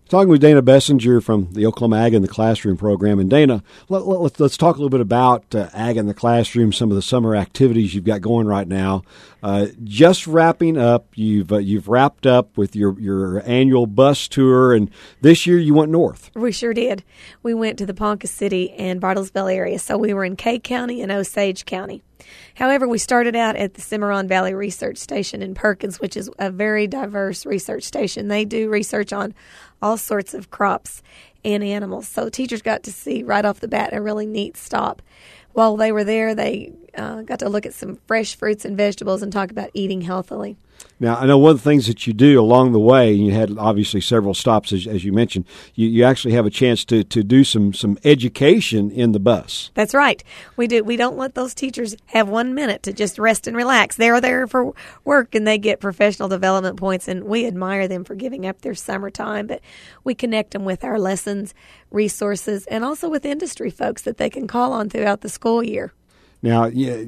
Talking with Dana Bessinger from the Oklahoma Ag in the Classroom program. And Dana, let's talk a little bit about Ag in the Classroom, some of the summer activities you've got going right now. Just wrapping up, you've wrapped up with your annual bus tour, and this year you went north. We sure did. We went to the Ponca City and Bartlesville area, so we were in Kay County and Osage County. However, we started out at the Cimarron Valley Research Station in Perkins, which is a very diverse research station. They do research on all sorts of crops and animals. So teachers got to see right off the bat a really neat stop. While they were there, they got to look at some fresh fruits and vegetables and talk about eating healthily. Now, I know one of the things that you do along the way, and you had obviously several stops, as you mentioned, you actually have a chance to do some education in the bus. That's right. We do. We don't let those teachers have 1 minute to just rest and relax. They're there for work, and they get professional development points, and we admire them for giving up their summertime. But we connect them with our lessons, resources, and also with industry folks that they can call on throughout the school year. Now,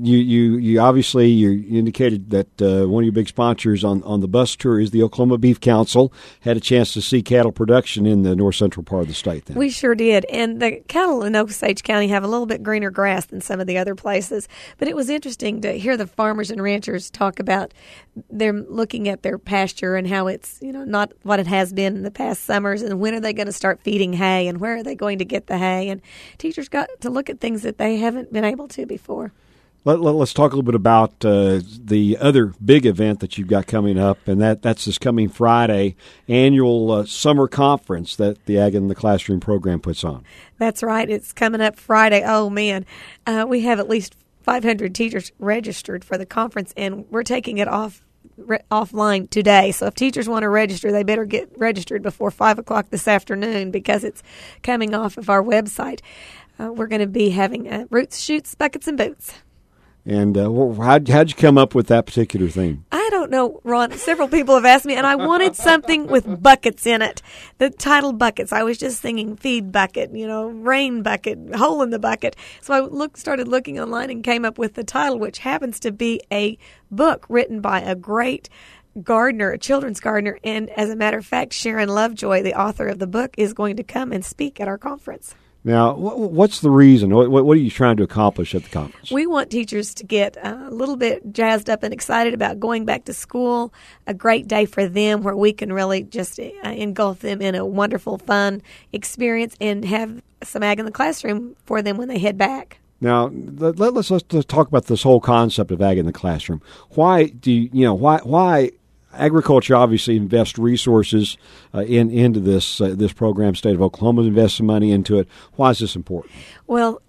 you obviously you indicated that one of your big sponsors on the bus tour is the Oklahoma Beef Council. Had a chance to see cattle production in the north central part of the state then. We sure did. And the cattle in Osage County have a little bit greener grass than some of the other places. But it was interesting to hear the farmers and ranchers talk about they're looking at their pasture and how it's, not what it has been in the past summers, and when are they going to start feeding hay, and where are they going to get the hay. And teachers got to look at things that they haven't been able to before. Let's talk a little bit about the other big event that you've got coming up, and that's this coming Friday, annual summer conference that the Ag in the Classroom program puts on. That's right. It's coming up Friday. Oh, man. We have at least 500 teachers registered for the conference, and we're taking it offline today. So if teachers want to register, they better get registered before 5 o'clock this afternoon because it's coming off of our website. We're going to be having roots, shoots, buckets, and boots. And how'd you come up with that particular theme? I don't know, Ron. Several people have asked me, and I wanted something with buckets in it. The title buckets. I was just thinking feed bucket, rain bucket, hole in the bucket. So I started looking online and came up with the title, which happens to be a book written by a great gardener, a children's gardener. And as a matter of fact, Sharon Lovejoy, the author of the book, is going to come and speak at our conference. Now, what's the reason? What are you trying to accomplish at the conference? We want teachers to get a little bit jazzed up and excited about going back to school, a great day for them where we can really just engulf them in a wonderful, fun experience and have some Ag in the Classroom for them when they head back. Now, let's talk about this whole concept of Ag in the Classroom. Why why agriculture obviously invests resources into this program. State of Oklahoma invests some money into it. Why is this important? Well,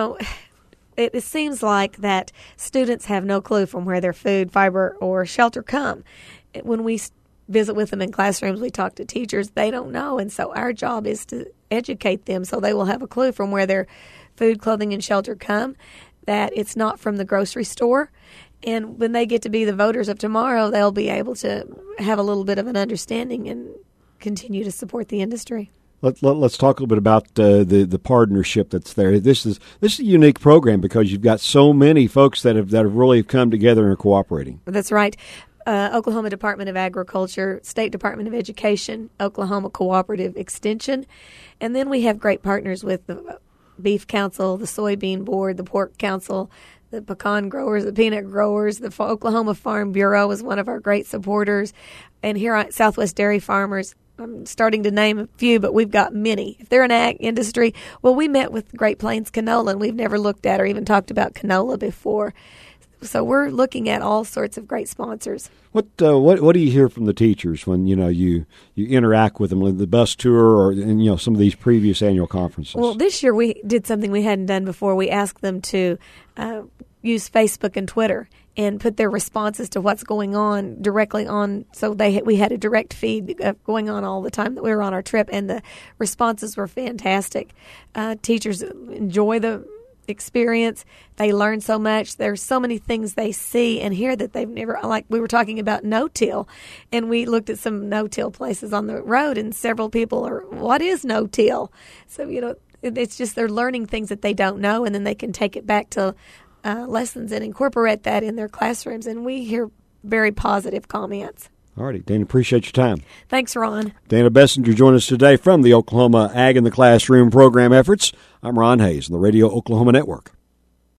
it seems like that students have no clue from where their food, fiber, or shelter come. When we visit with them in classrooms, we talk to teachers, they don't know. And so our job is to educate them so they will have a clue from where their food, clothing, and shelter come, that it's not from the grocery store. And when they get to be the voters of tomorrow, they'll be able to have a little bit of an understanding and continue to support the industry. Let's talk a little bit about the partnership that's there. This is a unique program because you've got so many folks that have really come together and are cooperating. That's right. Oklahoma Department of Agriculture, State Department of Education, Oklahoma Cooperative Extension, and then we have great partners with the Beef Council, the Soybean Board, the Pork Council, the pecan growers, the peanut growers, the Oklahoma Farm Bureau is one of our great supporters. And here at Southwest Dairy Farmers, I'm starting to name a few, but we've got many. If they're an ag industry, well, we met with Great Plains Canola, and we've never looked at or even talked about canola before. So we're looking at all sorts of great sponsors. What do you hear from the teachers when you interact with them, like the bus tour or some of these previous annual conferences? Well, this year we did something we hadn't done before. We asked them to use Facebook and Twitter and put their responses to what's going on directly on. So we had a direct feed going on all the time that we were on our trip, and the responses were fantastic. Teachers enjoy the experience. They learn so much. There's so many things they see and hear that they've never, like we were talking about no-till, and we looked at some no-till places on the road, and several people are, what is no-till? So, it's just they're learning things that they don't know, and then they can take it back to lessons and incorporate that in their classrooms, and we hear very positive comments. All righty, Dana, appreciate your time. Thanks, Ron. Dana Bessinger joined us today from the Oklahoma Ag in the Classroom program efforts. I'm Ron Hayes on the Radio Oklahoma Network.